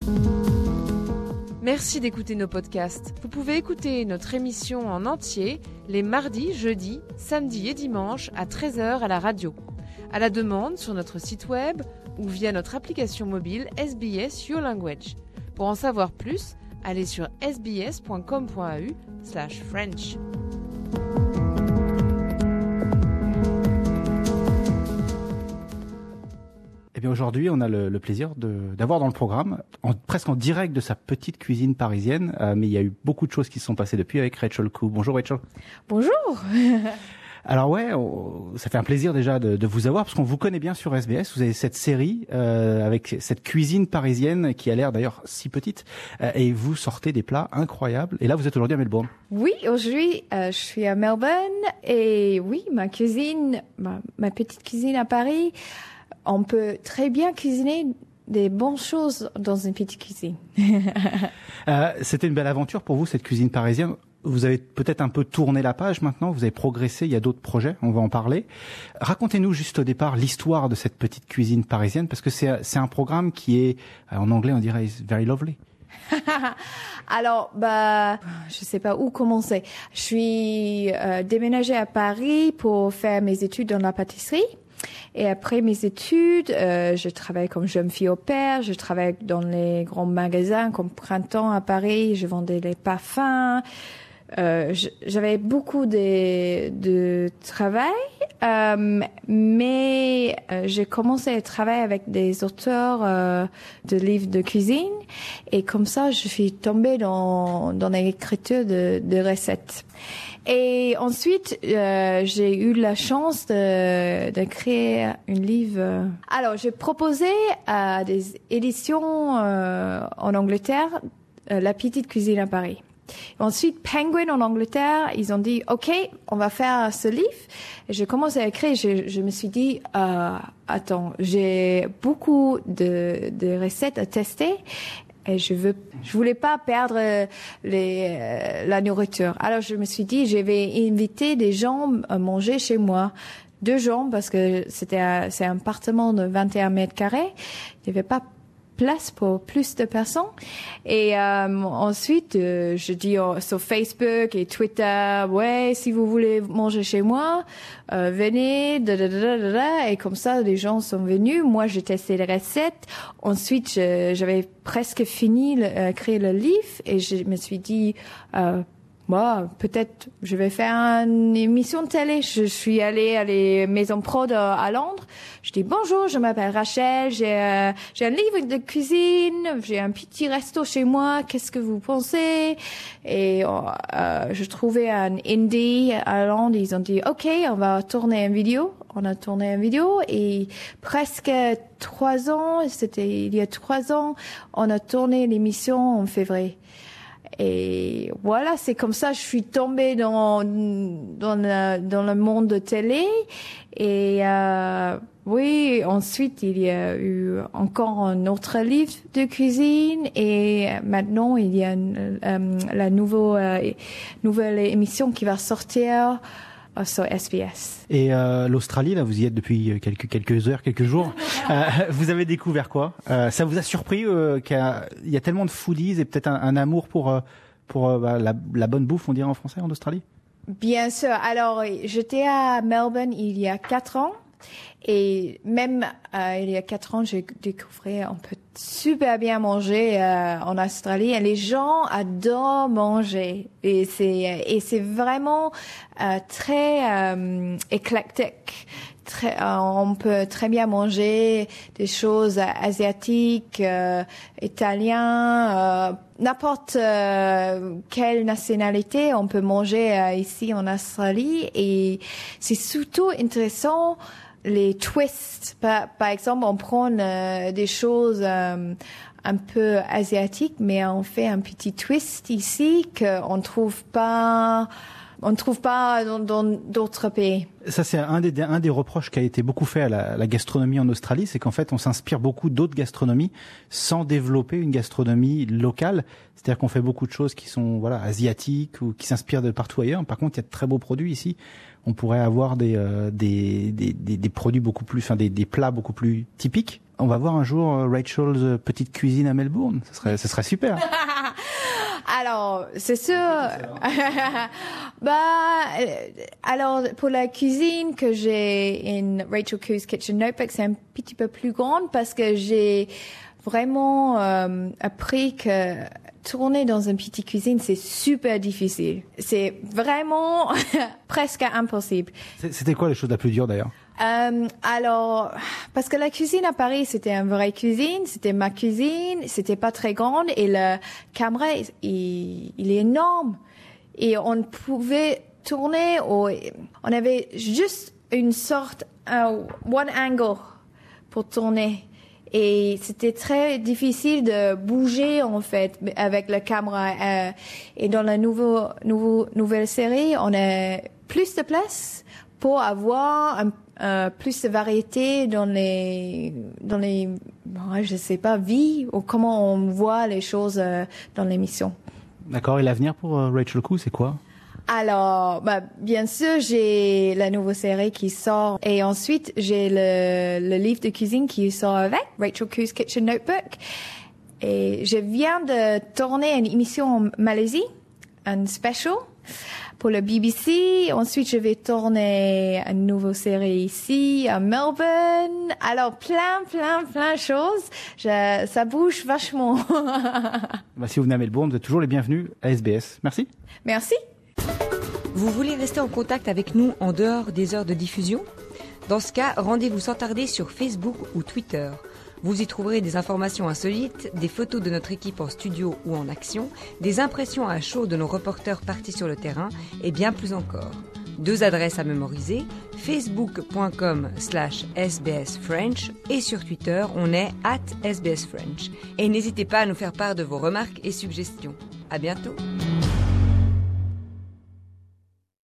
Merci d'écouter nos podcasts. Vous pouvez écouter notre émission en entier les mardis, jeudis, samedis et dimanches à 13h à la radio, à la demande sur notre site web ou via notre application mobile SBS Your Language. Pour en savoir plus, allez sur sbs.com.au/French. Eh bien aujourd'hui, on a le plaisir d'avoir dans le programme, presque en direct de sa petite cuisine parisienne, mais il y a eu beaucoup de choses qui se sont passées depuis avec Rachel Koo. Bonjour Rachel. Bonjour. Alors ouais, ça fait un plaisir déjà de vous avoir parce qu'on vous connaît bien sur SBS. Vous avez cette série avec cette cuisine parisienne qui a l'air d'ailleurs si petite et vous sortez des plats incroyables. Et là, vous êtes aujourd'hui à Melbourne. Oui, aujourd'hui, je suis à Melbourne et oui, ma cuisine, ma petite cuisine à Paris, on peut très bien cuisiner des bonnes choses dans une petite cuisine. C'était une belle aventure pour vous, cette cuisine parisienne. Vous avez peut-être un peu tourné la page maintenant, vous avez progressé, il y a d'autres projets, on va en parler. Racontez-nous juste au départ l'histoire de cette petite cuisine parisienne, parce que c'est un programme qui est, en anglais on dirait, is very lovely. Alors, je sais pas où commencer. Je suis déménagée à Paris pour faire mes études dans la pâtisserie. Et après mes études, je travaille comme jeune fille au pair, je travaille dans les grands magasins comme Printemps à Paris, je vendais les parfums. J'avais beaucoup de travail, mais j'ai commencé à travailler avec des auteurs de livres de cuisine et comme ça, je suis tombée dans l'écriture de recettes. Et ensuite, j'ai eu la chance de créer un livre. Alors, j'ai proposé à des éditions en Angleterre La petite cuisine à Paris. Ensuite, Penguin en Angleterre, ils ont dit, OK, on va faire ce livre. Et j'ai commencé à écrire, je me suis dit, attends, j'ai beaucoup de recettes à tester. Et je voulais pas perdre la nourriture. Alors je me suis dit, je vais inviter des gens à manger chez moi. 2 gens, parce que c'est un appartement de 21 mètres carrés. Il n'y avait pas place pour plus de personnes. Et ensuite, je dis sur Facebook et Twitter, ouais, si vous voulez manger chez moi, venez, et comme ça, les gens sont venus. Moi, j'ai testé les recettes. Ensuite, j'avais presque fini créer le livre et je me suis dit, peut-être je vais faire une émission de télé. Je suis allée à les maisons prod à Londres. Je dis bonjour, je m'appelle Rachel, j'ai un livre de cuisine, j'ai un petit resto chez moi, qu'est-ce que vous pensez? Et je trouvais un indie à Londres, ils ont dit OK, on va tourner une vidéo. On a tourné une vidéo et presque 3 ans, c'était il y a 3 ans, on a tourné l'émission en février. Et voilà, c'est comme ça, je suis tombée dans le monde de télé. Et oui, ensuite il y a eu encore un autre livre de cuisine et maintenant il y a la nouvelle émission qui va sortir sur SBS. Et l'Australie, là, vous y êtes depuis quelques heures, quelques jours. Vous avez découvert quoi? Ça vous a surpris qu'il y a tellement de foodies et peut-être un amour pour la bonne bouffe, on dirait en français, en Australie? Bien sûr. Alors, j'étais à Melbourne il y a 4 ans. Et même il y a 4 ans, j'ai découvert on peut super bien manger en Australie. Et les gens adorent manger et c'est vraiment très éclectique. On peut très bien manger des choses asiatiques, italiens, n'importe quelle nationalité on peut manger ici en Australie. Et c'est surtout intéressant les twists. Par exemple, on prend des choses un peu asiatiques, mais on fait un petit twist ici qu'on trouve pas dans d'autres pays. Ça, c'est un des reproches qui a été beaucoup fait à la gastronomie en Australie, c'est qu'en fait, on s'inspire beaucoup d'autres gastronomies sans développer une gastronomie locale. C'est-à-dire qu'on fait beaucoup de choses qui sont, asiatiques ou qui s'inspirent de partout ailleurs. Par contre, il y a de très beaux produits ici. On pourrait avoir des produits beaucoup plus, des plats beaucoup plus typiques. On va voir un jour Rachel's petite cuisine à Melbourne. Ce serait super. Alors, c'est sûr. Alors, pour la cuisine que j'ai in Rachel Khoo's Kitchen Notebook, c'est un petit peu plus grande parce que j'ai vraiment appris que tourner dans une petite cuisine, c'est super difficile. C'est vraiment presque impossible. C'était quoi la chose la plus dure d'ailleurs? Alors, parce que la cuisine à Paris, c'était une vraie cuisine, c'était ma cuisine, c'était pas très grande et la caméra, il est énorme. Et on pouvait tourner, on avait juste une sorte, one angle pour tourner. Et c'était très difficile de bouger, en fait, avec la caméra. Et dans la nouvelle série, on a plus de place pour avoir plus de variété dans les, je sais pas, vie, ou comment on voit les choses dans l'émission. D'accord. Et l'avenir pour Rachel Khoo, c'est quoi? Alors, bien sûr, j'ai la nouvelle série qui sort et ensuite j'ai le livre de cuisine qui sort avec, Rachel Khoo's Kitchen Notebook. Et je viens de tourner une émission en Malaisie, un special pour le BBC. Ensuite, je vais tourner une nouvelle série ici à Melbourne. Alors, plein de choses. Ça bouge vachement. Si vous venez à Melbourne, vous êtes toujours les bienvenus à SBS. Merci. Merci. Vous voulez rester en contact avec nous en dehors des heures de diffusion? Dans ce cas, rendez-vous sans tarder sur Facebook ou Twitter. Vous y trouverez des informations insolites, des photos de notre équipe en studio ou en action, des impressions à chaud de nos reporters partis sur le terrain et bien plus encore. 2 adresses à mémoriser, facebook.com/sbsfrench et sur Twitter, on est @sbsfrench. Et n'hésitez pas à nous faire part de vos remarques et suggestions. À bientôt.